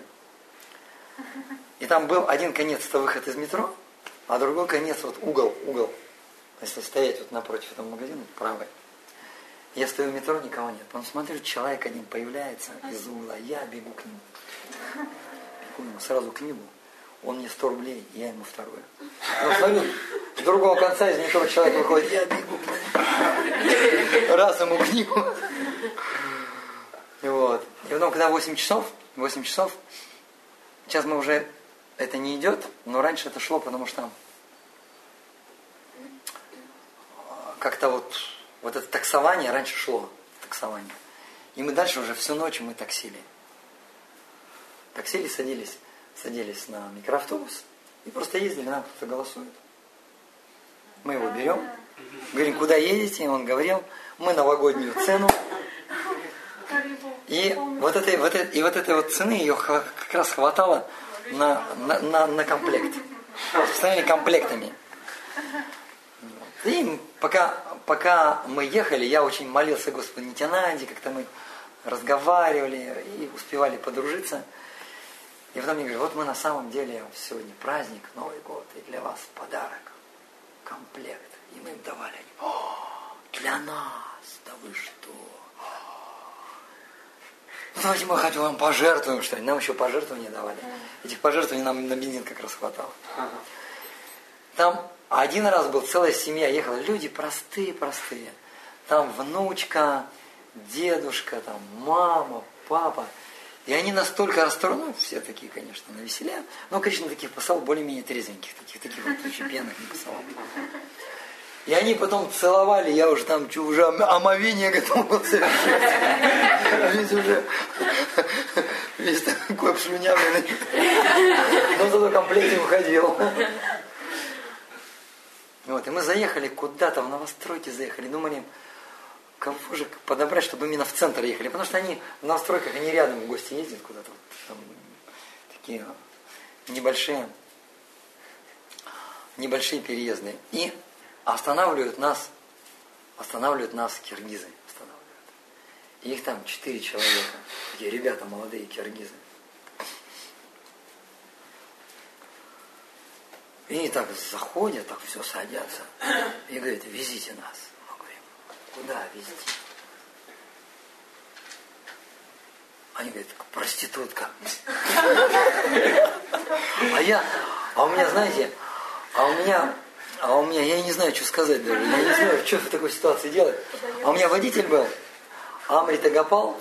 и там был один конец, это выход из метро, а другой конец, вот угол. Если стоять вот напротив этого магазина, правый. Я стою в метро, никого нет. Потом смотрю, человек один появляется из угла, я бегу к нему. Бегу ему сразу книгу. Он мне 100 рублей, я ему 2-ю. Но смотрю, с другого конца из метро человек выходит, я бегу к нему. Раз ему книгу. Вот. И потом, когда 8 часов, сейчас мы уже, это не идет, но раньше это шло, потому что как-то вот это таксование раньше шло, таксование. И мы дальше уже всю ночь мы таксили. Таксили, садились на микроавтобус и просто ездили, нам кто-то голосует. Мы его берем, говорим, куда едете, и он говорил, мы новогоднюю цену. И вот этой цены ее как раз хватало на комплект. Ставили комплектами. И пока мы ехали, я очень молился Господу Нитянанде, как-то мы разговаривали и успевали подружиться. И потом мне говорят, вот мы на самом деле сегодня праздник, Новый год, и для вас подарок, комплект. И мы им давали. Они, для нас, да вы что? Ну давайте мы хоть вам пожертвуем что-нибудь. Нам еще пожертвования давали. Этих пожертвований нам на бензин как раз хватало. Там один раз был, целая семья ехала. Люди простые. Там внучка, дедушка, там мама, папа. И они настолько расстроены, ну, все такие, конечно, навеселя. Но, конечно, таких посылал более-менее трезвеньких, таких вот очень пьяных не посылал. И они потом целовали, я уже там уже омовение готов был совершить. Весь такой обшлюнявленный. Но зато в комплекте уходил. Вот, и мы заехали куда-то, в новостройки заехали, думали, кого же подобрать, чтобы именно в центр ехали. Потому что они в новостройках, они рядом в гости ездят куда-то. Вот, там, такие небольшие переезды. И останавливают нас киргизы. И их там 4 человека. Такие ребята молодые киргизы. И они так заходят, так все садятся. И говорят, везите нас. Мы говорим, куда везти? Они говорят, к проституткам. А у меня, я не знаю, что сказать даже. Я не знаю, что в такой ситуации делать. А у меня водитель был, Амрита Гопал.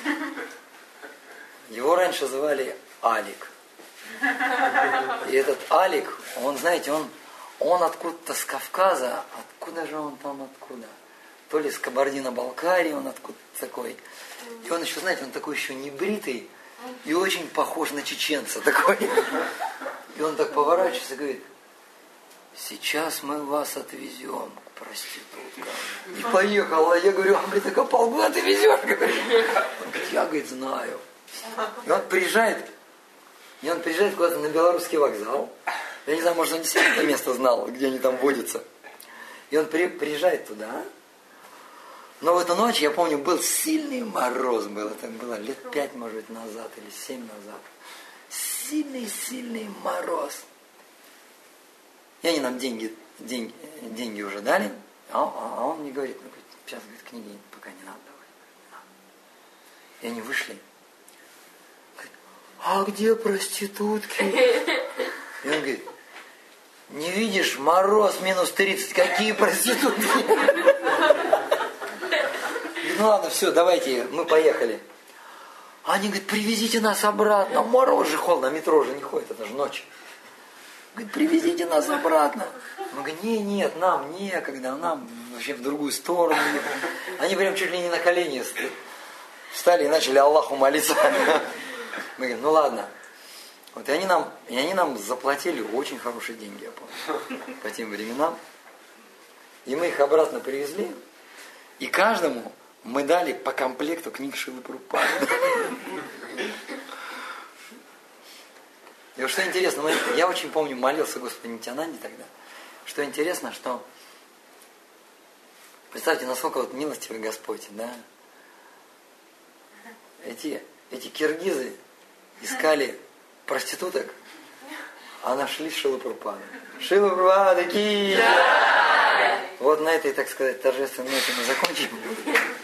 Его раньше звали Алик. И этот Алик, он, знаете, он откуда-то с Кавказа, откуда же он там, откуда? то ли с Кабардино-Балкарии, он откуда такой. И он еще, знаете, он такой еще небритый и очень похож на чеченца такой. И он так поворачивается и говорит: сейчас мы вас отвезем к проституткам. И поехал, а я говорю: а, говорит, куда ты везешь? Он говорит, я, говорит, знаю. И он приезжает куда-то на Белорусский вокзал. Я не знаю, может, он действительно это место знал, где они там водятся. И он приезжает туда. Но в эту ночь, я помню, был сильный мороз. Это было лет 5, может быть, назад или 7 назад. Сильный мороз. И они нам деньги уже дали. А он мне говорит: ну, сейчас, говорит, книги пока не надо давать. Не надо. И они вышли. Говорит: а где проститутки? И он говорит: не видишь, мороз минус 30, какие проститутки? Ну ладно, все, давайте, мы поехали. Они говорят: привезите нас обратно. Мороз же, холодно, метро же не ходит, это же ночь. Говорит: привезите нас обратно. Мы говорим: нет, нам некогда, нам вообще в другую сторону. Они прям чуть ли не на колени встали и начали Аллаху молиться. Мы говорим: ну ладно. Вот, и они нам заплатили очень хорошие деньги, я помню, по тем временам. И мы их обратно привезли. И каждому мы дали по комплекту книг Шрилы Прабхупады. И вот что интересно, я очень помню, молился Господу Нитьянанде тогда. Что интересно, что представьте, насколько вот милостивый Господь, да? Эти киргизы искали проституток, а нашли Шрилу Прабхупаду. Шрила Прабхупада ки! Вот на этой, так сказать, торжественной ноте мы закончим.